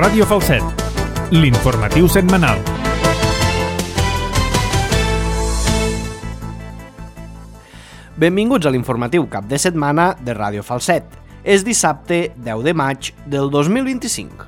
Ràdio Falset, l'informatiu setmanal. Benvinguts a l'informatiu cap de setmana de Ràdio Falset. És dissabte 10 de maig del 2025.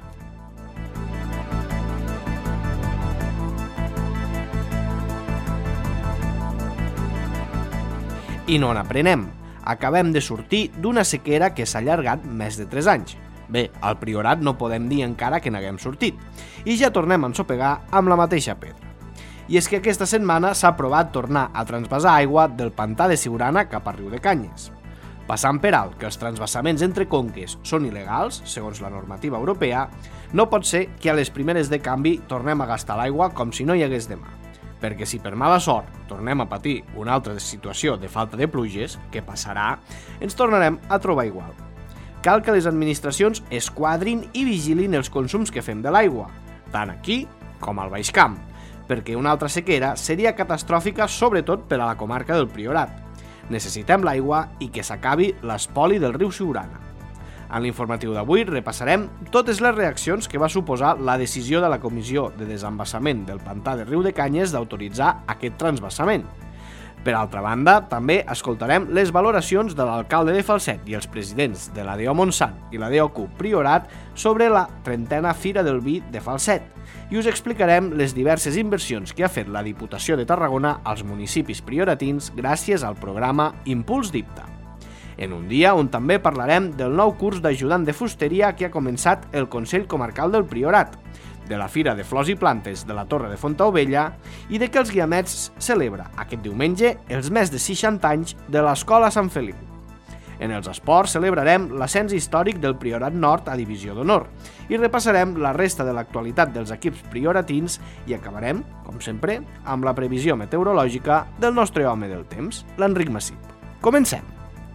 I no n'aprenem. Acabem de sortir d'una sequera que s'ha allargat més de 3 anys. Bé, al Priorat no podem dir encara que n'haguem sortit. I ja tornem a ensopegar amb la mateixa pedra. I és que aquesta setmana s'ha aprovat tornar a transvasar aigua del pantà de Siurana cap a Riudecanyes. Passant per alt que els transvasaments entre conques són il·legals, segons la normativa europea, no pot ser que a les primeres de canvi tornem a gastar l'aigua com si no hi hagués demà. Perquè si per mala sort tornem a patir una altra situació de falta de pluges, què passarà? Ens tornarem a trobar igual. Cal que les administracions esquadrin i vigilin els consums que fem de l'aigua, tant aquí com al Baix Camp, perquè una altra sequera seria catastròfica sobretot per a la comarca del Priorat. Necessitem l'aigua i que s'acabi l'espoli del riu Siurana. En l'informatiu d'avui repassarem totes les reaccions que va suposar la decisió de la Comissió de Desembassament del Pantà de Riudecanyes d'autoritzar aquest transvassament. Per altra banda, també escoltarem les valoracions de l'alcalde de Falset i els presidents de la DO Montsant i la DO CUP Priorat sobre la 30a Fira del Vi de Falset i us explicarem les diverses inversions que ha fet la Diputació de Tarragona als municipis prioratins gràcies al programa Impuls d'IPTA. En un dia on també parlarem del nou curs d'ajudant de fusteria que ha començat el Consell Comarcal del Priorat, de la Fira de Flors i Plantes de la Torre de Fontaubella i de que els Guiamets celebra aquest diumenge els més de 60 anys de l'Escola Sant Feliu. En els esports celebrarem l'ascens històric del Priorat Nord a Divisió d'Honor i repassarem la resta de l'actualitat dels equips prioratins i acabarem, com sempre, amb la previsió meteorològica del nostre home del temps, l'Enric Massip. Comencem!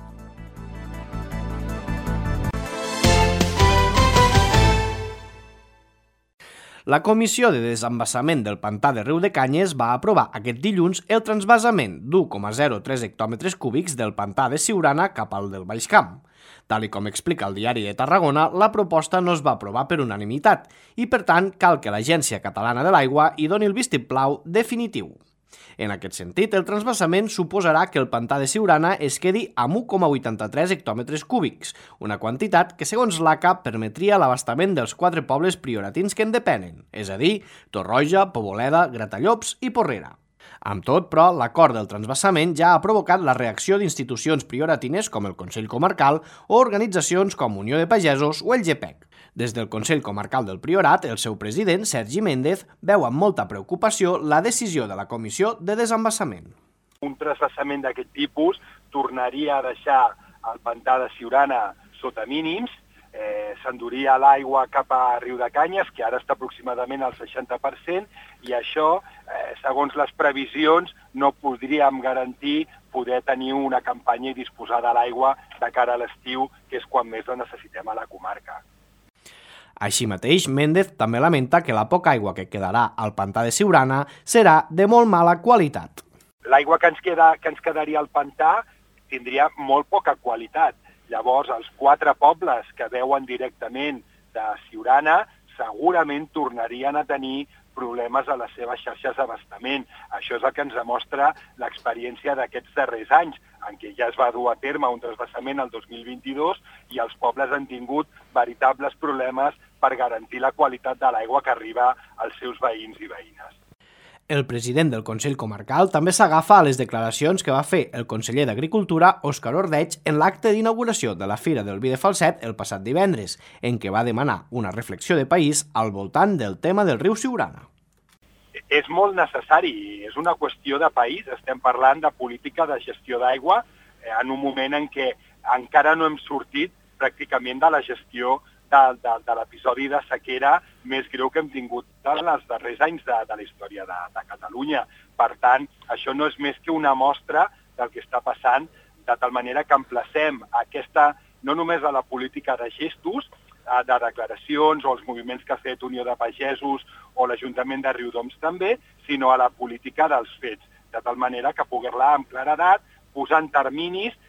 La Comissió de Desembassament del Pantà de Riudecanyes va aprovar aquest dilluns el transvasament d'1,03 hectòmetres cúbics del pantà de Siurana cap al del Baix Camp. Tal com explica el Diari de Tarragona, la proposta no es va aprovar per unanimitat i, per tant, cal que l'Agència Catalana de l'Aigua hi doni el vistiplau definitiu. En aquest sentit, el transvasament suposarà que el pantà de Siurana es quedi amb 1,83 hectòmetres cúbics, una quantitat que, segons l'ACA, permetria l'abastament dels 4 pobles prioratins que en depenen, és a dir, Torroja, Poboleda, Gratallops i Porrera. Amb tot, però, l'acord del transvasament ja ha provocat la reacció d'institucions prioratines com el Consell Comarcal o organitzacions com Unió de Pagesos o el GPEC. Des del Consell Comarcal del Priorat, el seu president, Sergi Méndez, veu amb molta preocupació la decisió de la Comissió de Desembassament. Un transvasament d'aquest tipus tornaria a deixar el pantà de Siurana sota mínims, s'enduria l'aigua cap a Riudecanyes, que ara està aproximadament al 60%, i això, segons les previsions, no podríem garantir poder tenir una campanya i disposar de l'aigua de cara a l'estiu, que és quan més la necessitem a la comarca. Així mateix, Méndez també lamenta que la poca aigua que quedarà al pantà de Siurana serà de molt mala qualitat. L'aigua que ens quedaria al pantà tindria molt poca qualitat. Llavors, els 4 pobles que veuen directament de Siurana segurament tornarien a tenir problemes a les seves xarxes d'abastament. Això és el que ens demostra l'experiència d'aquests darrers anys, en què ja es va dur a terme un transvasament el 2022 i els pobles han tingut veritables problemes per garantir la qualitat de l'aigua que arriba als seus veïns i veïnes. El president del Consell Comarcal també s'agafa a les declaracions que va fer el conseller d'Agricultura, Òscar Ordeig, en l'acte d'inauguració de la Fira del Vi de Falset el passat divendres, en què va demanar una reflexió de país al voltant del tema del riu Siurana. És molt necessari, és una qüestió de país, estem parlant de política de gestió d'aigua en un moment en què encara no hem sortit pràcticament de la gestió de l'episodi de sequera més greu que hem tingut en els darrers anys de la història de Catalunya. Per tant, això no és més que una mostra del que està passant, de tal manera que emplacem aquesta, no només a la política de gestos, de declaracions o els moviments que ha fet Unió de Pagesos o l'Ajuntament de Riudoms també, sinó a la política dels fets, de tal manera que poder-la amb claredat, posant terminis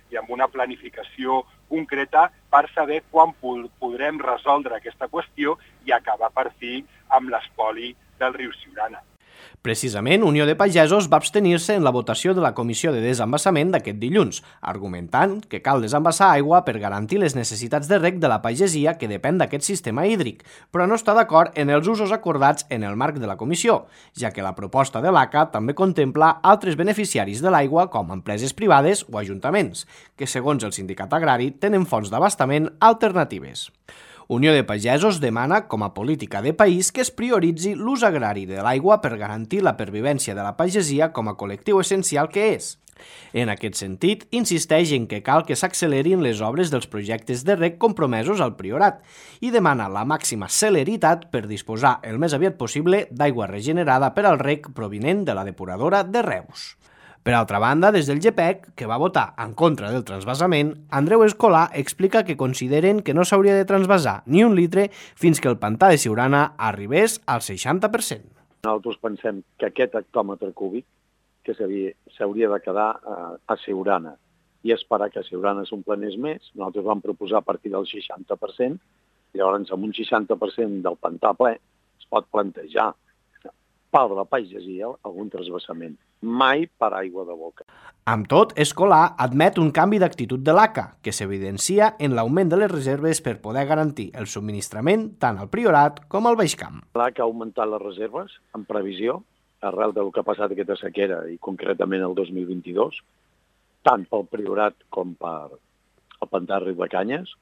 i amb una planificació concreta per saber quan podrem resoldre aquesta qüestió i acabar per fi amb l'espoli del riu Siurana. Precisament, Unió de Pagesos va abstenir-se en la votació de la Comissió de Desembassament d'aquest dilluns, argumentant que cal desembassar aigua per garantir les necessitats de reg de la pagesia que depèn d'aquest sistema hídric, però no està d'acord en els usos acordats en el marc de la comissió, ja que la proposta de l'ACA també contempla altres beneficiaris de l'aigua com empreses privades o ajuntaments, que segons el sindicat agrari tenen fonts d'abastament alternatives. Unió de Pagesos demana, com a política de país, que es prioritzi l'ús agrari de l'aigua per garantir la pervivència de la pagesia com a col·lectiu essencial que és. En aquest sentit, insisteix en que cal que s'accelerin les obres dels projectes de reg compromesos al Priorat i demana la màxima celeritat per disposar el més aviat possible d'aigua regenerada per al reg provinent de la depuradora de Reus. Per altra banda, des del GPEC, que va votar en contra del transvasament, Andreu Escolà explica que consideren que no s'hauria de transvasar ni un litre fins que el pantà de Siurana arribés al 60%. Nosaltres pensem que aquest hectòmetre cúbic que s'hauria de quedar a Siurana i esperar que Siurana s'omplenés més. Nosaltres vam proposar a partir del 60%, llavors amb un 60% del pantà ple es pot plantejar per la pagesia algun transvasament, mai per aigua de boca. Amb tot, Escolà admet un canvi d'actitud de l'ACA, que s'evidencia en l'augment de les reserves per poder garantir el subministrament tant al Priorat com al Baix Camp. L'ACA ha augmentat les reserves en previsió, arrel del que ha passat aquesta sequera i concretament el 2022, tant pel Priorat com per el pantà Riu de Canyes,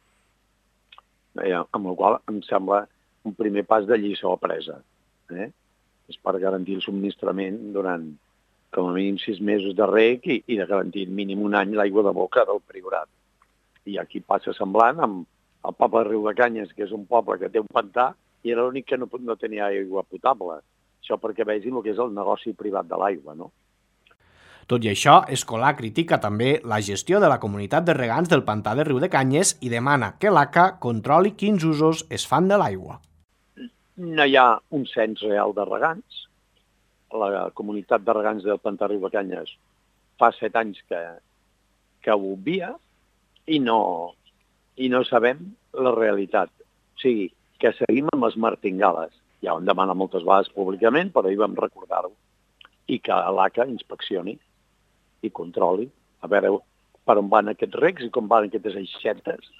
amb el qual em sembla un primer pas de lliçó apresa. És per garantir el subministrament durant com a mínim 6 mesos de reg i de garantir mínim un any l'aigua de boca del Priorat. I aquí passa semblant amb el poble de Riu de Canyes, que és un poble que té un pantà i era l'únic que no tenia aigua potable. Això perquè vegin el que és el negoci privat de l'aigua, no? Tot i això, Escolà critica també la gestió de la comunitat de regants del pantà de Riu de Canyes i demana que l'ACA controli quins usos es fan de l'aigua. No hi ha un cens real de regants. La comunitat de regants del pantà Riu de Canyes fa 7 anys que ho obvia i no sabem la realitat. O sigui, que seguim amb les martingales. Ja ho hem demanat moltes vegades públicament, però ahir vam recordar-ho. I que l'ACA inspeccioni i controli a veure per on van aquests regs i com van aquestes aixetes,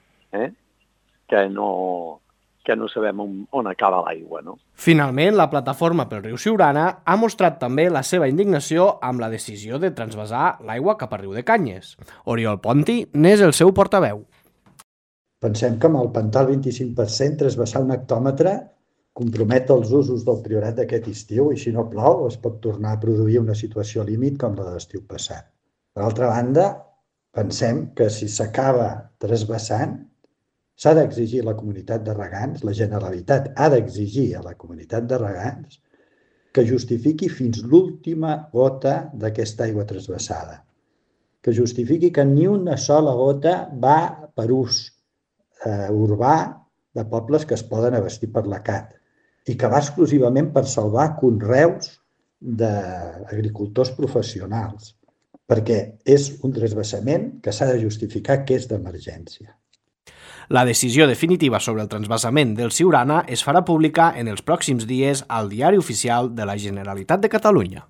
que no sabem on acaba l'aigua, no? Finalment, la plataforma pel riu Siurana ha mostrat també la seva indignació amb la decisió de transvasar l'aigua cap a Riu de Canyes. Oriol Ponti n'és el seu portaveu. Pensem que amb el pantà al 25% transvasar un hectòmetre compromet els usos del Priorat d'aquest estiu i si no plou es pot tornar a produir una situació límit com la de l'estiu passat. Per altra banda, pensem que si s'acaba transvasant s'ha d'exigir a la comunitat de regants, la Generalitat ha d'exigir a la comunitat de regants que justifiqui fins l'última gota d'aquesta aigua transvasada, que justifiqui que ni una sola gota va per ús urbà de pobles que es poden abastir per la CAT i que va exclusivament per salvar conreus d'agricultors professionals, perquè és un transvasament que s'ha de justificar que és d'emergència. La decisió definitiva sobre el transvasament del Siurana es farà pública en els pròxims dies al Diari Oficial de la Generalitat de Catalunya.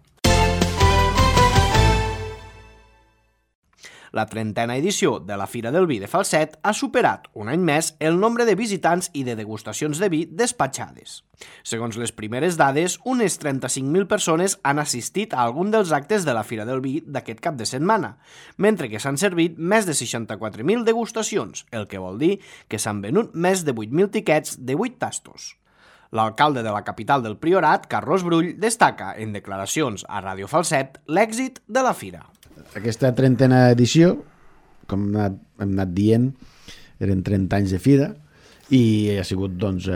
La 30a edició de la Fira del Vi de Falset ha superat, un any més, el nombre de visitants i de degustacions de vi despatxades. Segons les primeres dades, unes 35.000 persones han assistit a algun dels actes de la Fira del Vi d'aquest cap de setmana, mentre que s'han servit més de 64.000 degustacions, el que vol dir que s'han venut més de 8.000 tiquets de 8 tastos. L'alcalde de la capital del Priorat, Carlos Brull, destaca en declaracions a Ràdio Falset l'èxit de la fira. Aquesta 30a edició, com hem anat dient, eren 30 anys de fira i ha sigut doncs,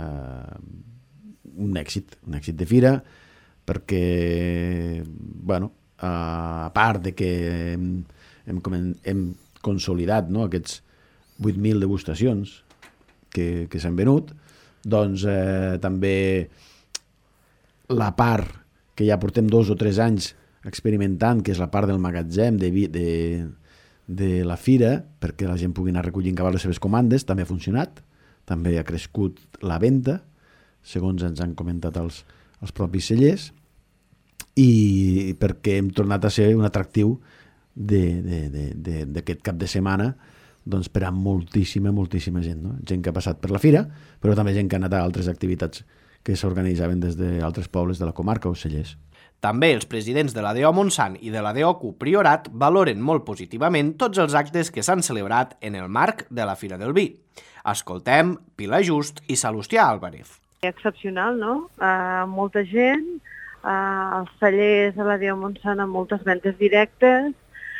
un èxit de fira perquè, bueno, a part de que hem consolidat, no, aquests 8.000 degustacions que s'han venut, doncs també la part que ja portem 2 o 3 anys experimentant, que és la part del magatzem de de la fira perquè la gent pugui anar recollint cabal les seves comandes, també ha funcionat, també ha crescut la venda, segons ens han comentat els propis cellers, i perquè hem tornat a ser un atractiu d'aquest cap de setmana doncs per a moltíssima gent, no? Gent que ha passat per la fira, però també gent que ha anat a altres activitats que s'organitzaven des d'altres pobles de la comarca o cellers. També els presidents de la DO Montsant i de la DOQ Priorat valoren molt positivament tots els actes que s'han celebrat en el marc de la Fira del Vi. Escoltem Pilar Just i Salustià Álvarez. Excepcional, no? Molta gent, els cellers de la DO Montsant amb moltes ventes directes,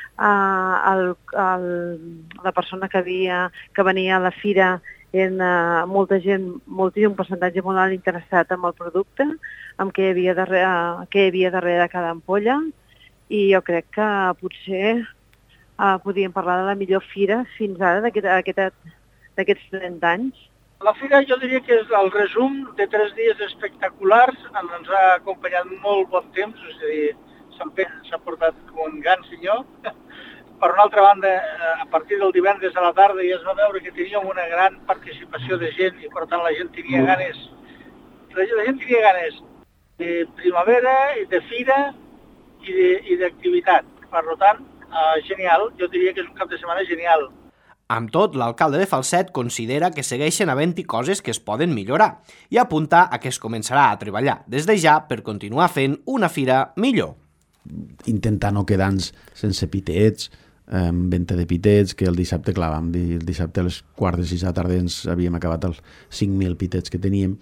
la persona que venia a la fira molta gent, moltíssim percentatge molt alt interessat en el producte, amb què hi havia darrere de cada ampolla, i jo crec que potser podríem parlar de la millor fira fins ara d'aquests 30 anys. La fira jo diria que és el resum de 3 dies espectaculars, ens ha acompanyat molt bon temps, és a dir, Sant Pere s'ha portat com un gran senyor. Per una altra banda, a partir del divendres a la tarda ja es va veure que teníem una gran participació de gent i per tant la gent tenia ganes de primavera, de fira i d'activitat. Per tant, genial, jo diria que és un cap de setmana genial. Amb tot, l'alcalde de Falset considera que segueixen havent-hi coses que es poden millorar i apunta a que es començarà a treballar des de ja per continuar fent una fira millor. Intentar no quedar-nos sense pitets, venda de pitets, que el dissabte, clar, vam dir el dissabte a les 4:06 de la tarda ens havíem acabat els 5.000 pitets que teníem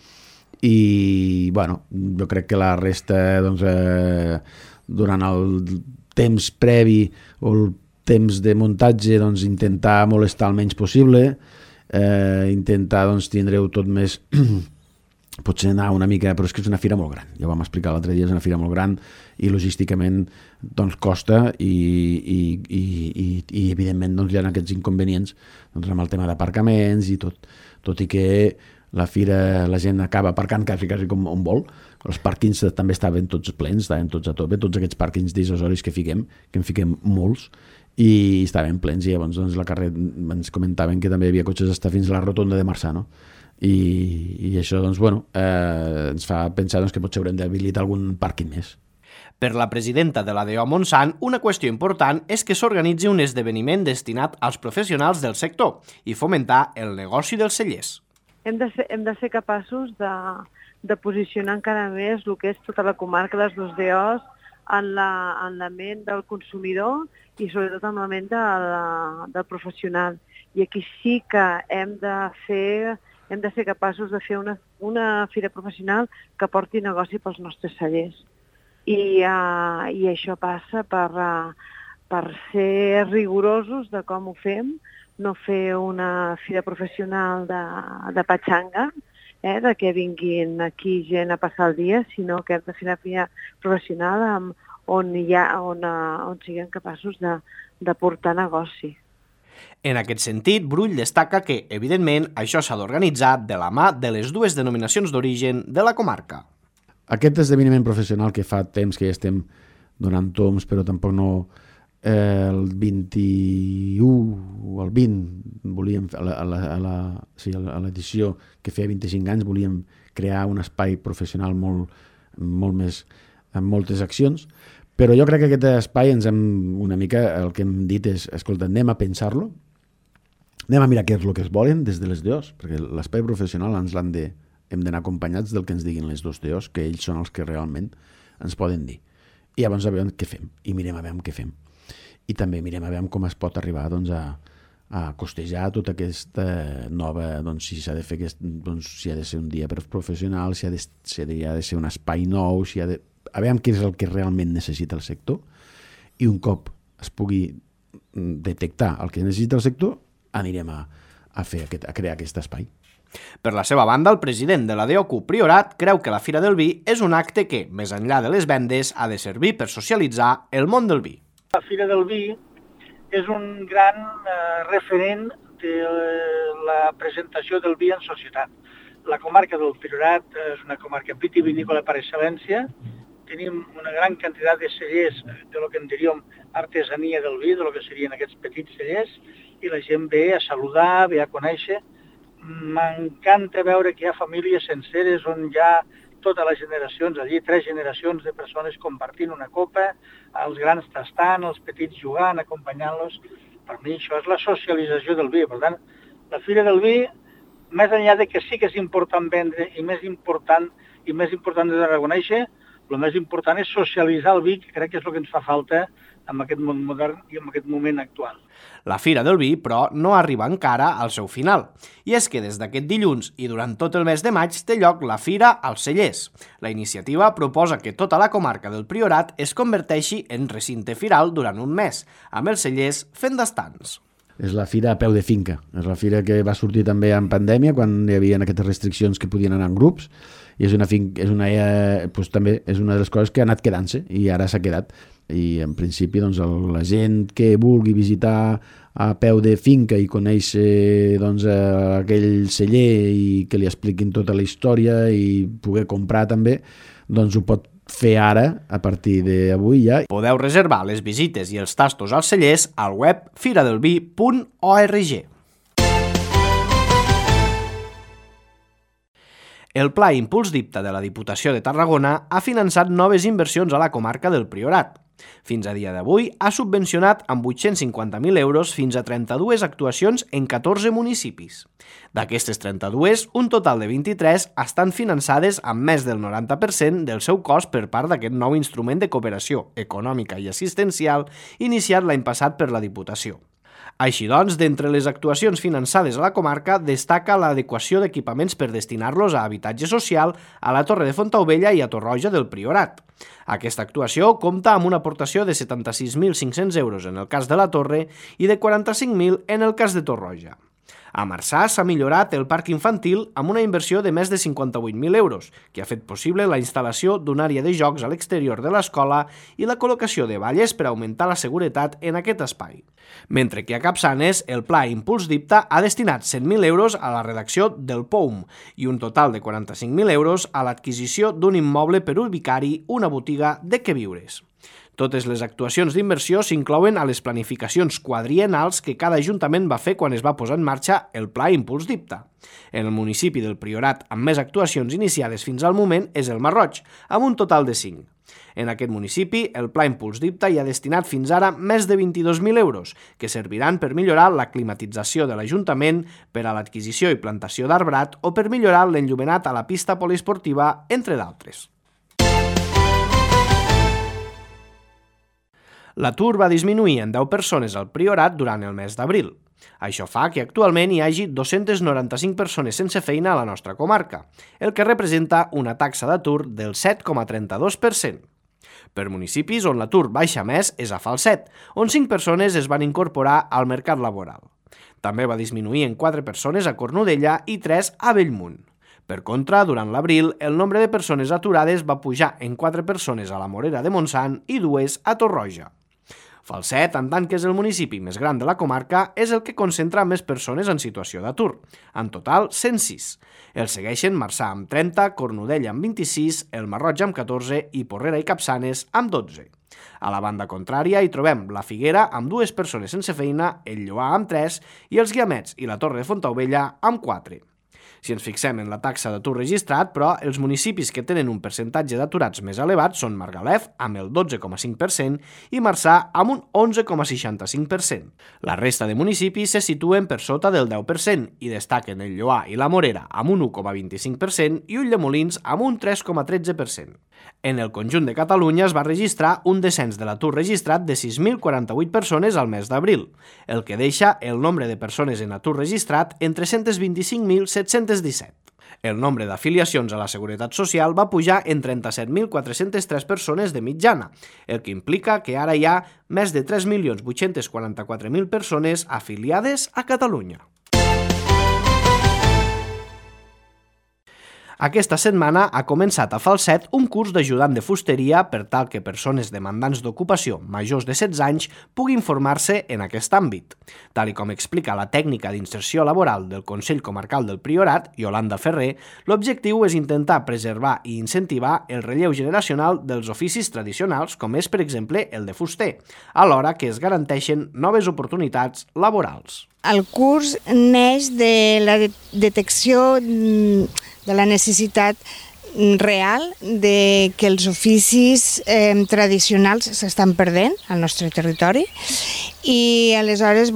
i, bueno, jo crec que la resta, doncs, durant el temps previ o el temps de muntatge, doncs, intentar molestar el menys possible, intentar, doncs, tindre-ho tot més... potser anar una mica, però és que és una fira molt gran, ja ho vam explicar l'altre dia, és una fira molt gran i logísticament doncs, costa i evidentment doncs, hi ha aquests inconvenients doncs, amb el tema d'aparcaments i tot i que la fira la gent acaba aparcant quasi com on vol, els pàrquings també estaven tots plens, estaven tots a tope, tots aquests pàrquings dissuasoris que en fiquem molts i estaven plens i llavors doncs, la carrera ens comentaven que també hi havia cotxes fins a la rotonda de Marçà, no? I això doncs, bueno, ens fa pensar doncs, que potser haurem d'habilitar algun pàrquing més. Per la presidenta de la DO Montsant, una qüestió important és que s'organitzi un esdeveniment destinat als professionals del sector i fomentar el negoci dels cellers. Hem de ser capaços de posicionar encara més el que és tota la comarca de les 2 DOs en la ment del consumidor i sobretot en la ment del professional. I aquí sí que hem de ser capaços de fer una fira professional que porti negoci pels nostres cellers. I això passa per ser rigorosos de com ho fem, no fer una fira professional de patxanga, de que vinguin aquí gent a passar el dia, sinó que hem de fer una fira professional on siguem capaços de portar negoci. En aquest sentit, Brull destaca que, evidentment, això s'ha d'organitzar de la mà de les 2 denominacions d'origen de la comarca. Aquest esdeveniment professional que fa temps que ja estem donant toms, però tampoc no... El 21 o el 20 volíem, a l'edició que feia 25 anys, volíem crear un espai professional molt més, amb moltes accions, però jo crec que aquest espai una mica el que hem dit és, escolta, anem a pensar-lo, anem a mirar què és el que es volen des de les DOs, perquè l'espai professional hem d'anar acompanyats del que ens diguin les 2 DOs, que ells són els que realment ens poden dir. I llavors a veure què fem, i mirem a veure què fem. I també mirem a veure com es pot arribar doncs, a costejar tota aquesta nova, doncs, si s'ha de fer si ha de ser un dia per professional, si ha de ser un espai nou, a veure què és el que realment necessita el sector, i un cop es pugui detectar el que necessita el sector, anirem a crear aquest espai. Per la seva banda, el president de la DOQ Priorat creu que la Fira del Vi és un acte que, més enllà de les vendes, ha de servir per socialitzar el món del vi. La Fira del Vi és un gran referent de la presentació del vi en societat. La comarca del Priorat és una comarca vitivinícola per excel·lència, tenim una gran quantitat de cellers de lo que en diríem artesania del vi, de lo que serien aquests petits cellers, i la gent ve a saludar, ve a conèixer. M'encanta veure que hi ha famílies senceres on hi ha totes les generacions, allí 3 generacions de persones compartint una copa, els grans tastant, els petits jugant, acompanyant-los. Per mi això és la socialització del vi. Per tant, la Fira del Vi, més enllà de que sí que és important vendre i més important de reconèixer, el més important és socialitzar el vi, que crec que és el que ens fa falta en aquest món modern i en aquest moment actual. La Fira del Vi, però, no arriba encara al seu final. I és que des d'aquest dilluns i durant tot el mes de maig té lloc la Fira als Cellers. La iniciativa proposa que tota la comarca del Priorat es converteixi en recinte firal durant un mes, amb els cellers fent d'estants. És la fira a peu de finca. És la fira que va sortir també en pandèmia, quan hi havia aquestes restriccions que podien anar en grups, i també és una de les coses que ha anat quedant-se, i ara s'ha quedat. I en principi doncs, la gent que vulgui visitar a peu de finca i conèixer doncs, aquell celler i que li expliquin tota la història i poder comprar també, doncs ho pot fer ara, a partir d'avui ja. Podeu reservar les visites i els tastos als cellers al web firadelvi.org. El Pla Impuls Dipta de la Diputació de Tarragona ha finançat noves inversions a la comarca del Priorat. Fins a dia d'avui ha subvencionat amb 850.000 euros fins a 32 actuacions en 14 municipis. D'aquestes 32, un total de 23 estan finançades amb més del 90% del seu cost per part d'aquest nou instrument de cooperació econòmica i assistencial iniciat l'any passat per la Diputació. Així doncs, d'entre les actuacions finançades a la comarca, destaca l'adequació d'equipaments per destinar-los a habitatge social a la Torre de Fontaubella i a Torroja del Priorat. Aquesta actuació compta amb una aportació de 76.500 euros en el cas de la Torre i de 45.000 en el cas de Torroja. A Marçà s'ha millorat el parc infantil amb una inversió de més de 58.000 euros, que ha fet possible la instal·lació d'una àrea de jocs a l'exterior de l'escola i la col·locació de valles per augmentar la seguretat en aquest espai. Mentre que a Capçanes, el Pla Impuls Dipta ha destinat 100.000 euros a la redacció del POUM i un total de 45.000 euros a l'adquisició d'un immoble per ubicar-hi una botiga de queviures. Totes les actuacions d'inversió s'inclouen a les planificacions quadriennals que cada ajuntament va fer quan es va posar en marxa el Pla Impuls Dipta. En el municipi del Priorat amb més actuacions iniciades fins al moment és el Masroig, amb un total de 5. En aquest municipi, el Pla Impuls Dipta hi ha destinat fins ara més de 22.000 euros, que serviran per millorar la climatització de l'Ajuntament, per a l'adquisició i plantació d'arbrat o per millorar l'enllumenat a la pista poliesportiva, entre d'altres. L'atur va disminuir en 10 persones al Priorat durant el mes d'abril. Això fa que actualment hi hagi 295 persones sense feina a la nostra comarca, el que representa una taxa d'atur del 7,32%. Per municipis on l'atur baixa més és a Falset, on 5 persones es van incorporar al mercat laboral. També va disminuir en 4 persones a Cornudella i 3 a Bellmunt. Per contra, durant l'abril, el nombre de persones aturades va pujar en 4 persones a la Morera de Montsant i 2 a Torroja. Falset, en tant que és el municipi més gran de la comarca, és el que concentra més persones en situació d'atur. En total, 106. El segueixen Marçà amb 30, Cornudella amb 26, el Masroig amb 14 i Porrera i Capçanes amb 12. A la banda contrària hi trobem la Figuera amb 2 persones sense feina, el Lloar amb 3 i els Guiamets i la Torre de Fontaubella amb 4. Si ens fixem en la taxa d'atur registrat, però, els municipis que tenen un percentatge d'aturats més elevat són Margalef, amb el 12,5%, i Marçà, amb un 11,65%. La resta de municipis se situen per sota del 10% i destaquen el Lloar i la Morera amb un 1,25% i Ulldemolins amb un 3,13%. En el conjunt de Catalunya es va registrar un descens de l'atur registrat de 6.048 persones al mes d'abril, el que deixa el nombre de persones en atur registrat en 325.717. El nombre d'afiliacions a la Seguretat Social va pujar en 37.403 persones de mitjana, el que implica que ara hi ha més de 3.844.000 persones afiliades a Catalunya. Aquesta setmana ha començat a Falset un curs d'ajudant de fusteria per tal que persones demandants d'ocupació majors de 16 anys puguin formar-se en aquest àmbit. Tal com explica la tècnica d'inserció laboral del Consell Comarcal del Priorat, Yolanda Ferrer, l'objectiu és intentar preservar i incentivar el relleu generacional dels oficis tradicionals, com és, per exemple, el de fuster, alhora que es garanteixen noves oportunitats laborals. El curs neix de la detecció de la necessitat real de que els oficis tradicionals s'estan perdent al nostre territori i aleshores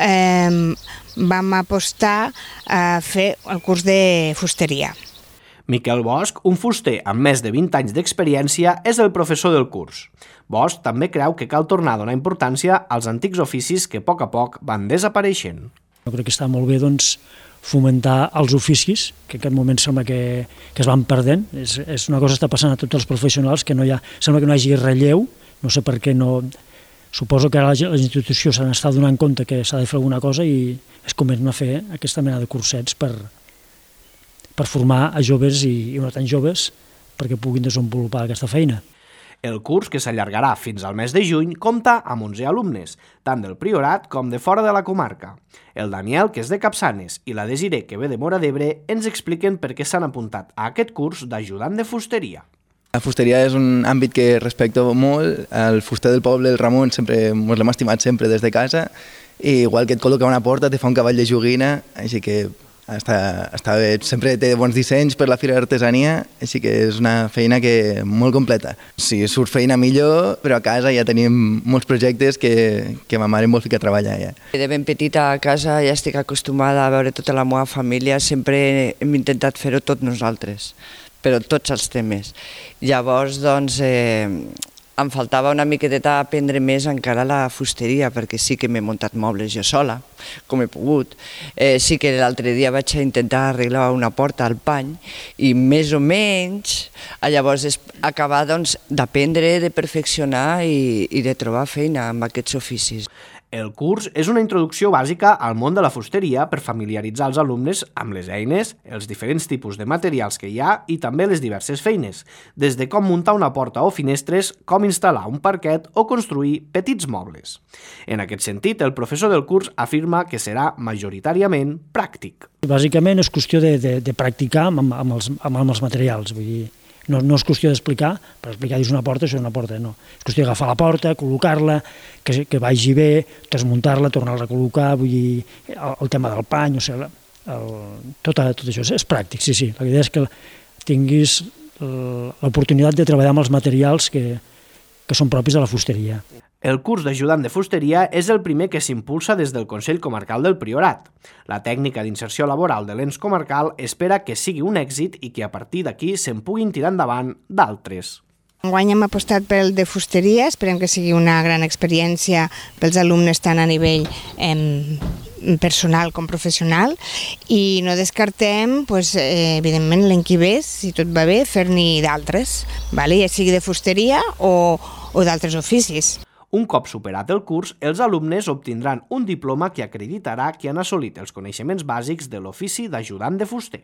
vam apostar a fer el curs de fusteria. Miquel Bosch, un fuster amb més de 20 anys d'experiència, és el professor del curs. Bosch també creu que cal tornar a donar importància als antics oficis que a poc van desapareixent. Jo crec que està molt bé fomentar els oficis, que en aquest moment sembla que es van perdent. És una cosa que està passant a tots els professionals, que sembla que no hi hagi relleu, no sé per què no... Suposo que ara les institucions s'han estat donant compte que s'ha de fer alguna cosa i es comencen a fer aquesta mena de cursets per formar a joves i no tan joves perquè puguin desenvolupar aquesta feina. El curs, que s'allargarà fins al mes de juny, compta amb 11 alumnes, tant del Priorat com de fora de la comarca. El Daniel, que és de Capçanes, i la Desiré, que ve de Móra d'Ebre, ens expliquen per què s'han apuntat a aquest curs d'ajudant de fusteria. La fusteria és un àmbit que respecto molt. El fuster del poble, el Ramon, sempre ens l'hem estimat sempre des de casa, i igual que et col·loca una porta, te fa un cavall de joguina, així que està bé. Sempre té bons dissenys per la Fira d'Artesania, així que és una feina molt completa. Si surt feina millor, però a casa ja tenim molts projectes que ma mare em vol ficar a treballar ja. De ben petita a casa ja estic acostumada a veure tota la meva família, sempre hem intentat fer-ho tot nosaltres, però tots els temes. Llavors, doncs, em faltava una miqueta aprendre més encara la fusteria, perquè sí que m'he muntat mobles jo sola, com he pogut. Sí que l'altre dia vaig intentar arreglar una porta al pany i més o menys llavors és acabar d'aprendre, de perfeccionar i de trobar feina amb aquests oficis. El curs és una introducció bàsica al món de la fusteria per familiaritzar els alumnes amb les eines, els diferents tipus de materials que hi ha i també les diverses feines, des de com muntar una porta o finestres, com instal·lar un parquet o construir petits mobles. En aquest sentit, el professor del curs afirma que serà majoritàriament pràctic. Bàsicament és qüestió de practicar amb els materials, vull dir, no és qüestió d'explicar, per explicar és una porta, això és una porta, no. És qüestió d'agafar la porta, col·locar-la, que vagi bé, desmuntar-la, tornar-la a col·locar, vull dir, el tema del pany, o sigui, tot això és pràctic, sí. La idea és que tinguis l'oportunitat de treballar amb els materials que són propis de la fusteria. El curs d'ajudant de fusteria és el primer que s'impulsa des del Consell Comarcal del Priorat. La tècnica d'inserció laboral de l'ens comarcal espera que sigui un èxit i que a partir d'aquí se'n puguin tirar endavant d'altres. Enguany hem apostat pel de fusteria, esperem que sigui una gran experiència pels alumnes tant a nivell personal com professional i no descartem, evidentment, l'any que ve, si tot va bé, fer-n'hi d'altres, ja sigui de fusteria o d'altres oficis. Un cop superat el curs, els alumnes obtindran un diploma que acreditarà que han assolit els coneixements bàsics de l'ofici d'ajudant de fuster.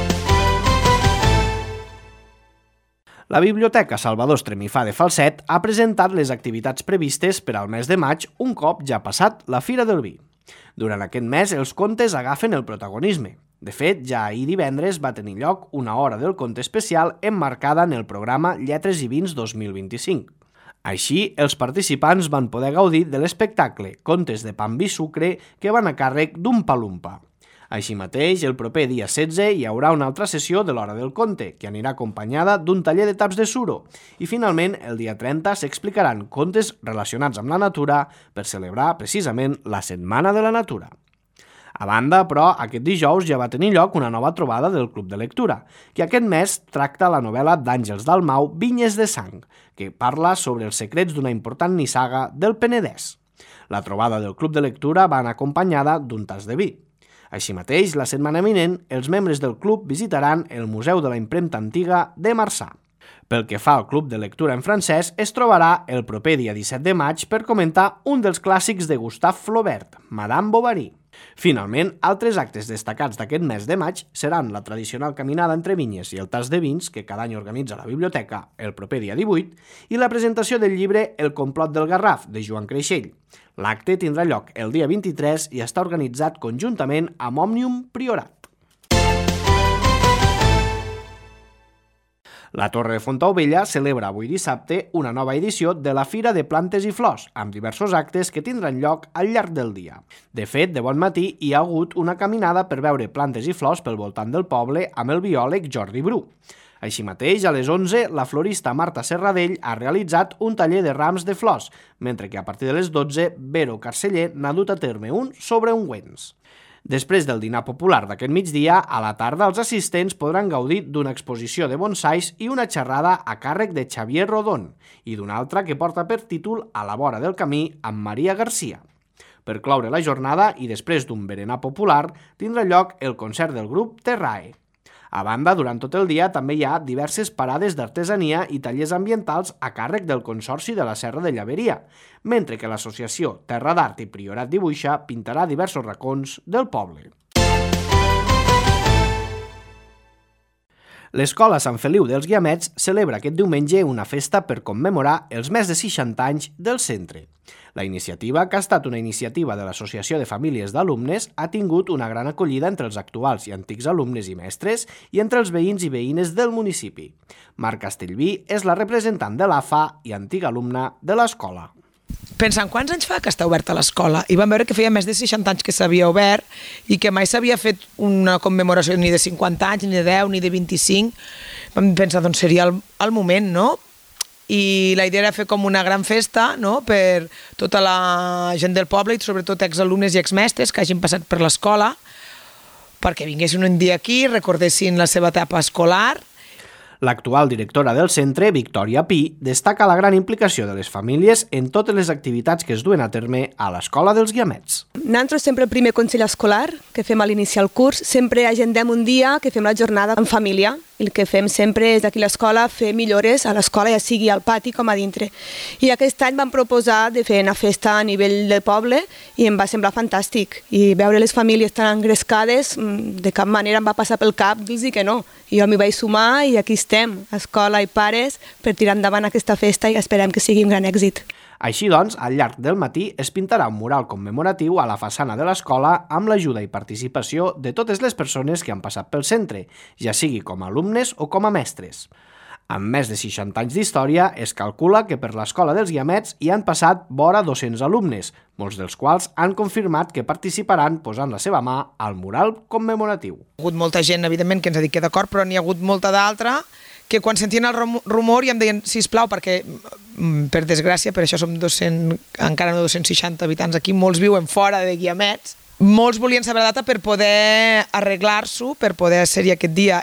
La Biblioteca Salvador Estremifà de Falset ha presentat les activitats previstes per al mes de maig un cop ja passat la Fira del Vi. Durant aquest mes, els contes agafen el protagonisme. De fet, ja ahir divendres va tenir lloc una hora del conte especial emmarcada en el programa Lletres i Vins 2025. Així, els participants van poder gaudir de l'espectacle Contes de pa i sucre que van a càrrec d'un palumpa. Així mateix, el proper dia 16 hi haurà una altra sessió de l'Hora del Conte, que anirà acompanyada d'un taller de taps de suro. I finalment, el dia 30 s'explicaran contes relacionats amb la natura per celebrar precisament la Setmana de la Natura. A banda, però, aquest dijous ja va tenir lloc una nova trobada del Club de Lectura, que aquest mes tracta la novel·la d'Àngels Dalmau, Vinyes de sang, que parla sobre els secrets d'una important nissaga del Penedès. La trobada del Club de Lectura va anar acompanyada d'un tas de vi. Així mateix, la setmana vinent, els membres del club visitaran el Museu de la Impremta Antiga de Marçà. Pel que fa al Club de Lectura en francès, es trobarà el proper dia 17 de maig per comentar un dels clàssics de Gustave Flaubert, Madame Bovary. Finalment, altres actes destacats d'aquest mes de maig seran la tradicional caminada entre vinyes i el tas de vins que cada any organitza la biblioteca el proper dia 18 i la presentació del llibre El complot del Garraf, de Joan Creixell. L'acte tindrà lloc el dia 23 i està organitzat conjuntament amb Òmnium Priorat. La Torre de Fontaubella celebra avui dissabte una nova edició de la Fira de Plantes i Flors, amb diversos actes que tindran lloc al llarg del dia. De fet, de bon matí hi ha hagut una caminada per veure plantes i flors pel voltant del poble amb el biòleg Jordi Bru. Així mateix, a les 11, la florista Marta Serradell ha realitzat un taller de rams de flors, mentre que a partir de les 12, Vero Carceller n'ha dut a terme un sobre ungüents. Després del dinar popular d'aquest migdia, a la tarda els assistents podran gaudir d'una exposició de bonsais i una xerrada a càrrec de Xavier Rodon i d'una altra que porta per títol A la vora del camí amb Maria Garcia. Per cloure la jornada i després d'un berenar popular, tindrà lloc el concert del grup Terrae. A banda, durant tot el dia també hi ha diverses parades d'artesania i tallers ambientals a càrrec del Consorci de la Serra de Llaveria, mentre que l'associació Terra d'Art i Priorat Dibuixa pintarà diversos racons del poble. L'Escola Sant Feliu dels Guiamets celebra aquest diumenge una festa per commemorar els més de 60 anys del centre. La iniciativa, que ha estat una iniciativa de l'Associació de Famílies d'Alumnes, ha tingut una gran acollida entre els actuals i antics alumnes i mestres i entre els veïns i veïnes del municipi. Marc Castellví és la representant de l'AFA i antiga alumna de l'escola. Pensant quants anys fa que està oberta l'escola i vam veure que feia més de 60 anys que s'havia obert i que mai s'havia fet una commemoració ni de 50 anys, ni de 10, ni de 25. Vam pensar, doncs seria el moment, no? I la idea era fer com una gran festa, no?, per tota la gent del poble i sobretot exalumnes i exmestres que hagin passat per l'escola perquè vinguessin un dia aquí, recordessin la seva etapa escolar. L'actual directora del centre, Victòria Pi, destaca la gran implicació de les famílies en totes les activitats que es duen a terme a l'Escola dels Guiamets. Nosaltres sempre el primer consell escolar que fem a l'iniciar el curs, sempre agendem un dia que fem la jornada en família. El que fem sempre és aquí a l'escola fer millores a l'escola, ja sigui al pati com a dintre. I aquest any vam proposar de fer una festa a nivell del poble i em va semblar fantàstic. I veure les famílies tan engrescades, de cap manera em va passar pel cap dir-los que no. I jo m'hi vaig sumar i aquí estem, escola i pares, per tirar endavant aquesta festa i esperem que sigui un gran èxit. Així doncs, al llarg del matí es pintarà un mural commemoratiu a la façana de l'escola amb l'ajuda i participació de totes les persones que han passat pel centre, ja sigui com a alumnes o com a mestres. Amb més de 60 anys d'història, es calcula que per l'Escola dels Guiamets hi han passat vora 200 alumnes, molts dels quals han confirmat que participaran posant la seva mà al mural commemoratiu. Hi ha hagut molta gent, evidentment, que ens ha dit que d'acord, però n'hi ha hagut molta d'altra que quan sentien el rumor ja em deien sisplau, perquè per desgràcia, per això som 200, encara no 260 habitants aquí, molts viuen fora de Guiamets, molts volien saber la data per poder arreglar-s'ho, per poder ser-hi aquest dia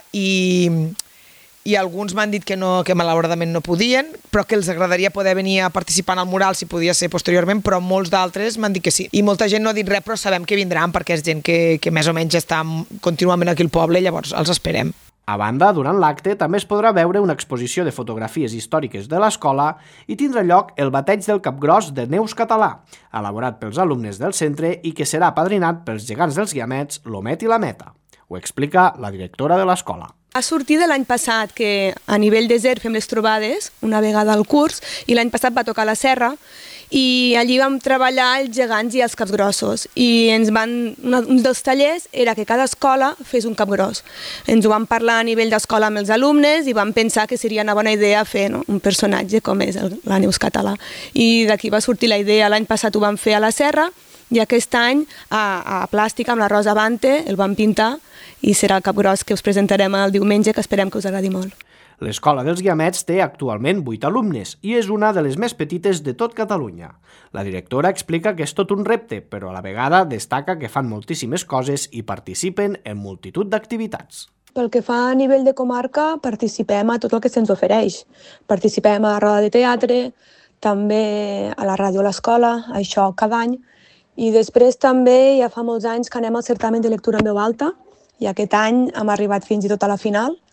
i alguns m'han dit que malauradament no podien, però que els agradaria poder venir a participar en el mural si podia ser posteriorment, però molts d'altres m'han dit que sí. I molta gent no ha dit res, però sabem que vindran perquè és gent que més o menys està contínuament aquí al poble, llavors els esperem. A banda, durant l'acte també es podrà veure una exposició de fotografies històriques de l'escola i tindrà lloc el bateig del capgròs de Neus Català, elaborat pels alumnes del centre i que serà apadrinat pels gegants dels Guiamets, l'Omet i la Meta. Ho explica la directora de l'escola. A sortir de l'any passat, que a nivell de ZER fem les trobades una vegada al curs, i l'any passat va tocar la Serra, i allí vam treballar els gegants i els capgrossos. I un dels tallers era que cada escola fes un capgros. Ens ho vam parlar a nivell d'escola amb els alumnes i vam pensar que seria una bona idea fer un personatge com és la Neus Català. I d'aquí va sortir la idea. L'any passat ho vam fer a la Serra i aquest any a Plàstica amb la Rosa Bante el vam pintar i serà el capgros que us presentarem el diumenge, que esperem que us agradi molt. L'Escola dels Guiamets té actualment 8 alumnes i és una de les més petites de tot Catalunya. La directora explica que és tot un repte, però a la vegada destaca que fan moltíssimes coses i participen en multitud d'activitats. Pel que fa a nivell de comarca, participem a tot el que se'ns ofereix. Participem a la roda de teatre, també a la ràdio a l'escola, això cada any. I després també ja fa molts anys que anem al certamen de lectura en veu alta i aquest any hem arribat fins i tot a la final.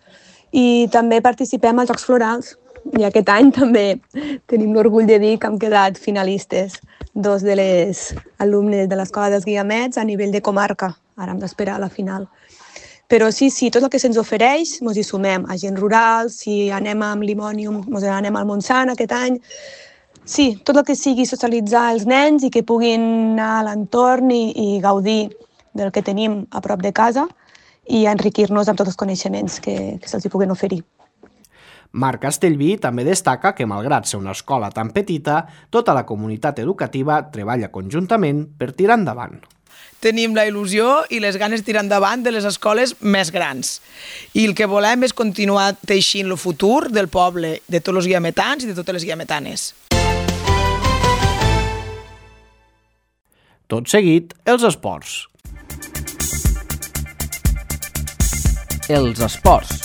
I també participem als Jocs Florals. I aquest any també tenim l'orgull de dir que hem quedat finalistes, 2 de les alumnes de l'Escola dels Guiamets a nivell de comarca. Ara hem d'esperar a la final. Però sí, tot el que se'ns ofereix ens hi sumem. Agents rurals, si anem amb Limonium, ens anem al Montsant aquest any. Sí, tot el que sigui socialitzar els nens i que puguin anar a l'entorn i gaudir del que tenim a prop de casa i enriquir-nos amb tots els coneixements que se'ls hi puguin oferir. Marc Castellví també destaca que, malgrat ser una escola tan petita, tota la comunitat educativa treballa conjuntament per tirar endavant. Tenim la il·lusió i les ganes de tirar endavant de les escoles més grans. I el que volem és continuar teixint el futur del poble, de tots els guiametans i de totes les guiametanes. Tot seguit, els esports. Els esports.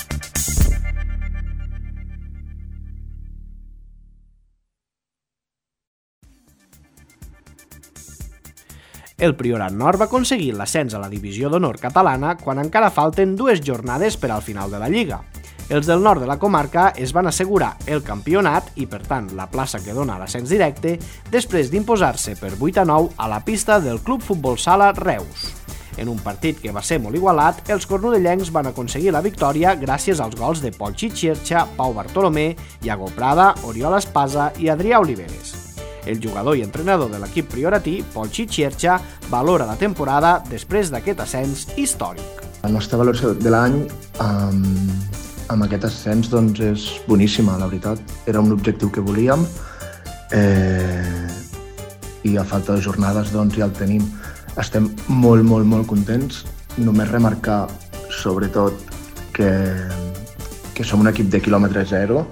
El Priorat Nord va aconseguir l'ascens a la divisió d'honor catalana quan encara falten 2 jornades per al final de la Lliga. Els del nord de la comarca es van assegurar el campionat i, per tant, la plaça que dona l'ascens directe després d'imposar-se per 8-9 a la pista del Club Futbol Sala Reus. En un partit que va ser molt igualat, els cornudellencs van aconseguir la victòria gràcies als gols de Pol Xixerxa, Pau Bartolomé, Iago Prada, Oriol Espasa i Adrià Oliveres. El jugador i entrenador de l'equip prioratí, Pol Xixerxa, valora la temporada després d'aquest ascens històric. La nostra valoració de l'any amb aquest ascens doncs, és boníssima, la veritat. Era un objectiu que volíem i a falta de jornades doncs, ja el tenim. Estem molt, molt, molt contents. Només remarcar, sobretot, que som un equip de quilòmetre zero,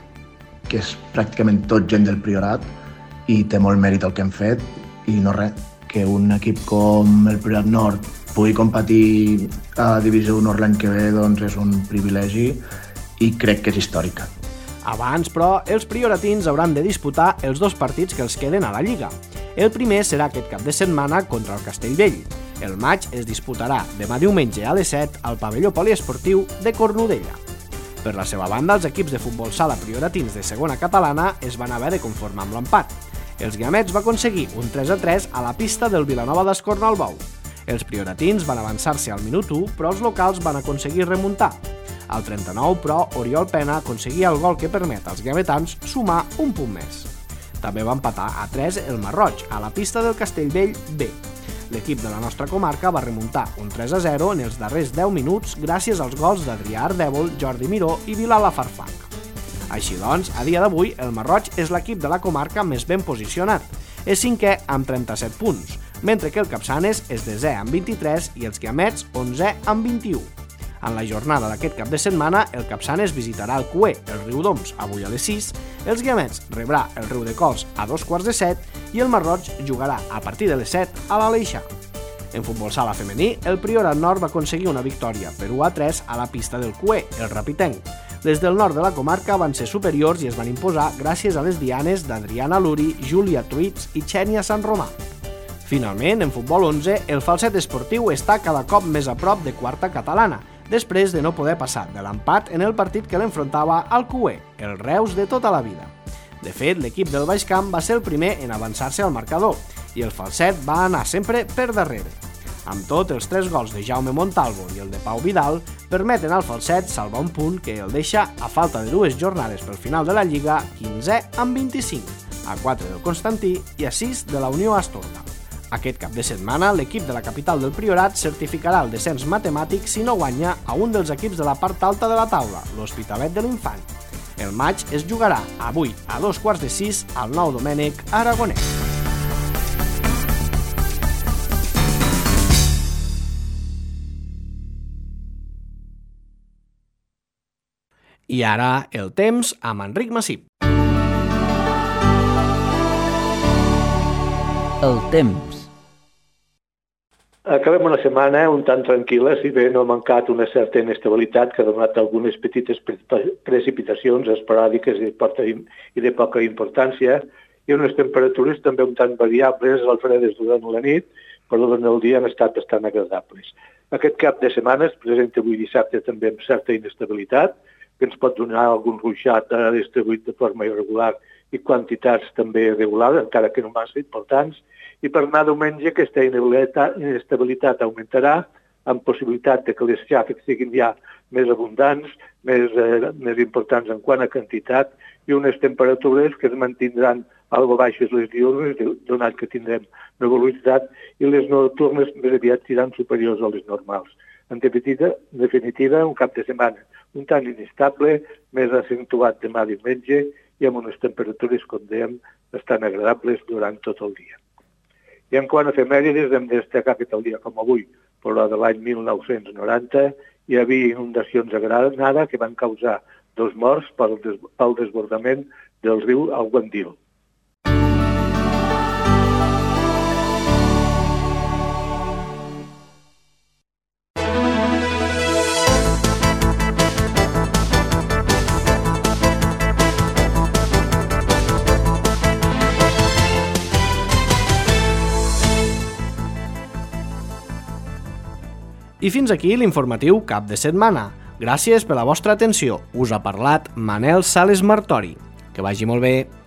que és pràcticament tot gent del Priorat, i té molt mèrit el que hem fet, i no res, que un equip com el Priorat Nord pugui competir a Divisió d'Honor l'any que ve doncs és un privilegi i crec que és històrica. Abans, però, els prioratins hauran de disputar els 2 partits que els queden a la Lliga. El primer serà aquest cap de setmana contra el Castellvell. El maig es disputarà demà diumenge a les 7 al pavelló poliesportiu de Cornudella. Per la seva banda, els equips de futbol sala prioratins de segona catalana es van haver de conformar amb l'empat. Els Guiamets va aconseguir un 3-3 a la pista del Vilanova d'Escornalbou. Els prioratins van avançar-se al minut 1, però els locals van aconseguir remuntar. Al 39, però, Oriol Pena aconseguia el gol que permet als guiametans sumar un punt més. També va empatar a 3 el Marroig, a la pista del Castellvell B. L'equip de la nostra comarca va remuntar un 3-0 en els darrers 10 minuts gràcies als gols d'Adrià Ardèvol, Jordi Miró i Bilal Afarfang. Així doncs, a dia d'avui, el Marroig és l'equip de la comarca més ben posicionat. És 5è amb 37 punts, mentre que el Capçanes és 10è amb 23 i els Guiamets 11è amb 21. En la jornada d'aquest cap de setmana, el Capçanes visitarà el Cué, el Riudoms, avui a les 6, els Guiamets rebrà el Riu de Cols a 2:15 i el Marroig jugarà a partir de les 7 a l'Aleixar. En futbol sala femení, el Priorat Nord va aconseguir una victòria per 1-3 a la pista del Cué, el Rapitenc. Les del nord de la comarca van ser superiors i es van imposar gràcies a les dianes d'Adriana Luri, Júlia Truits i Xènia Sant Romà. Finalment, en futbol 11, el Falset esportiu està cada cop més a prop de quarta catalana, després de no poder passar de l'empat en el partit que l'enfrontava al Cué, el Reus de tota la vida. De fet, l'equip del Baix Camp va ser el primer en avançar-se al marcador i el Falset va anar sempre per darrere. Amb tot, els 3 gols de Jaume Montalvo i el de Pau Vidal permeten al Falset salvar un punt que el deixa, a falta de 2 jornades pel final de la Lliga, 15è amb 25, a 4 del Constantí i a 6 de la Unió Astorga. Aquest cap de setmana, l'equip de la capital del Priorat certificarà el descens matemàtic si no guanya a un dels equips de la part alta de la taula, l'Hospitalet de l'Infant. El maig es jugarà avui a 2:15 al Nou Domènec Aragonès. I ara, el temps amb Enric Massip. El temps. Acabem una setmana un tant tranquil·la, si bé no ha mancat una certa inestabilitat que ha donat algunes petites precipitacions esporàdiques i de poca importància i unes temperatures també un tant variables al fredes durant la nit, però durant el dia han estat bastant agradables. Aquest cap de setmana es presenta avui dissabte també amb certa inestabilitat, que ens pot donar algun ruixat distribuït de forma irregular i quantitats també irregulars, encara que no massa importants, i per anar diumenge aquesta inestabilitat augmentarà amb possibilitat de que les xàfecs siguin ja més abundants, més importants en quant a quantitat i unes temperatures que es mantindran algo baixes les diurnes, donat que tindrem nebulositat, i les nocturnes més aviat seran superiors a les normals. En definitiva, un cap de setmana un tant inestable, més accentuat demà diumenge i amb unes temperatures, com dèiem, bastant agradables durant tot el dia. I en quant a efemèrides, hem de destacar que tal dia com avui, però de l'any 1990, hi havia inundacions a Granada que van causar 2 morts pel desbordament del riu Alguandil. I fins aquí l'informatiu cap de setmana. Gràcies per la vostra atenció. Us ha parlat Manel Sales Martori. Que vagi molt bé.